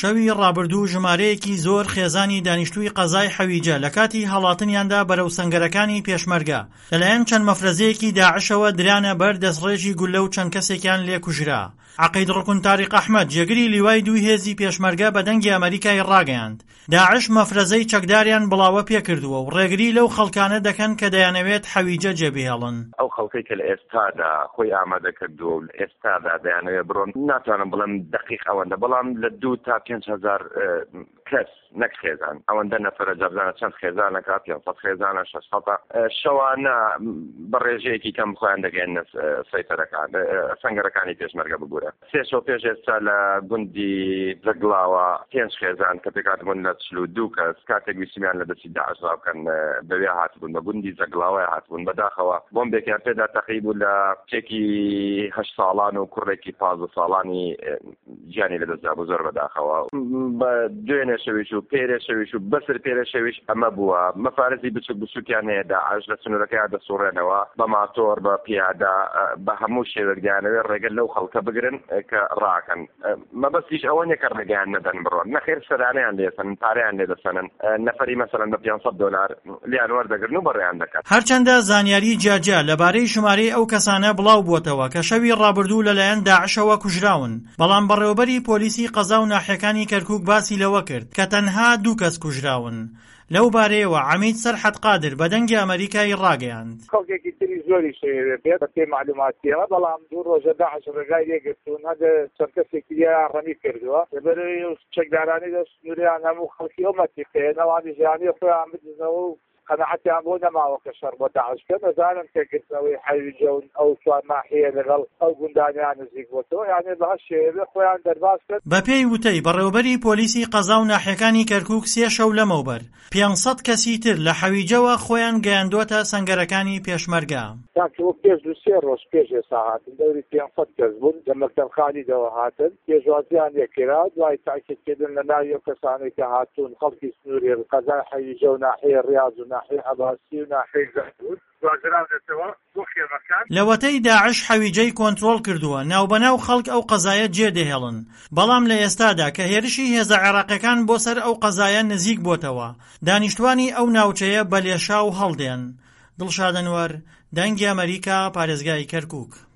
شەوی ڕابردوو ژمارەیەکی زۆر خێزانی دانیشتووی قەزای حەویجە لە کاتی هەڵاتنیاندا بەرەو سەنگەرەکانی پێشمەرگە لەلایەن چەند مەفرەزەیەکی داعشەوە درانە بەر دەستڕێژی گولە و چەند کەسێکیان لێ کوژرا. عەقید ڕکن تاریق ئەحمەد جێگری لیوای دوی هێزی پێشمەرگە بە دەنگی ئەمریکای ڕاگەیاند. داعش مەفرەزەی چەکداریان بڵاوە پێکردووە و ڕێگری لەو خەڵکانە دەکەن کە دەیانەوێت حەویجە جێبهێڵن. ئەو خەڵکەی کە لە ئێستادا خۆی ئامادە کردووە و لە ئێستادا دەیانەوێت بڕۆن، ناتوانم بڵێم دقیق ئەوەندە، بەڵام لە 2 تا 5,000 کەس نەک خێزان ئەوەندە نەفرە جەبزانە چەند خێزانەکە 500 خێزانە 600 شەوانە بە ڕێژەیەکی کەم خۆیان دەگەێنە سەیتەرەکان سەنگەرەکانی پێشمەرگە بگورە. 3 شەو پێش ئێستا لە گوندی جەگڵاوە 5 خێزان کە پێکاتبوون لە 42 کەس کاتێک ویسیمیان لە دەستی داعش ڕاوکەن بەوێ هاتبوون بە گوندی جەگڵاوە هاتبوون بەداخەوە بۆمبێکیان پێدا تەقریبوو لە کێکی 8 ساڵان و کوڕێکی 15 ساڵانی گیانی لەدەستدا بوو زۆر بەداخەوە. بە دوێنێ شەویش و پێرێ شەویش و بەسەر پێرە شەویش ئەمە بووە. مەفارەتی بچوک بچووکیان هەیە داعش لە سنوورەکەیان دەسوڕێنەوە بە ماتۆر بە پیادا بە هەموو شێوەکدانەوەی ڕێگەل لەو خەڵکە بگرن کە ڕاکەن. مەبەستیش ئەوە نیە کە ڕێگەیان نەدەن بڕۆن، نەخێر سەرانەیان لێسەنن، پارەیان لێ دەسەنن، نەفەری مەسەڵەن بە $500 لیان وەردەگرن و بەڕێیان دەکات. هەرچەندە زانیاری جیاجیا لەبارەی ژمارەی ئەو کەسانە بڵاو بووەتەوە کە شەوی ڕابردوو لەلایەن داعشەوە کوژراون، بەڵام بەڕێوەبەری پۆلیسی قەزا و ناحیەکانی کەرکووک باسی لەوە کرد کە تەنها 2 کەس کوژراون. لەو بارەیەوە عەمید سەرحەد قادر بە دەنگی ئەمریکای ڕاگەیاند. خەڵکێکی تری زۆری شەوێ بێت بە پێی معلوماتیەوە، بەڵام 2 ڕۆژە داعش ڕێگای لێگرتوون هەدە چەند کەسێکی ڕەمی کردووە لەبەرەوەی چەکدارانی دەست سنووریان هەموو خەڵکی ئەو مەتیقەیە نەوانی ژیانی خۆیان بدزنەوە و قەنەعەتیان بۆ نەماوە کە شەڕ بۆ داعشکە نەزانم کەگرتنەوەی حەویجە و ئەو 4 ماحەیە لەگەڵ ئەو گوندانیان نزیک بۆتەوە، یانێ بە شێوە خۆیان دەرباز کرد. بە پێی وتەی بەڕێوەبەری پۆلیسی قەزا و ناحیەکانی کەرکووک 3 شەو لەمەوبەر 500 کەسی تر لە حەویجەوە خۆیان گەیاندووەتە سەنگەرەکانی پێشمەرگە. تاکەوە پێش 2-3 ڕۆژ پێش ئێستا هاتن دەوری 500 کەس بوون لە مەکتەبخانیدەوە هاتن، پێشوازیان لێکرا، دوای تاکیدکردن لە ناوی ئەو کەسانەی کە هاتوون خەڵکی سنووری قەزای حەویجە و ناحیەی ڕیاض و ناحیەی عەباسی و ناحیەی زەهرود دوازراونەتەوە بۆ خێمەکان. لەوەتەی داعش حەویجەی کۆنتڕۆڵ کردووە، ناوبەناو خەڵک ئەو قەزایە جێدەهێڵن، بەڵام لە ئێستادا کە هێرشی هێزە عێراقیەکان بۆ سەر ئەو قەزایە نزیک بۆتەوە، دانیشتوانی ئەو ناوچەیە بەلێشاو هەڵدێن. دڵشاد ئەنوەر، دەنگی ئەمریکا، پارێزگای کەرکووک.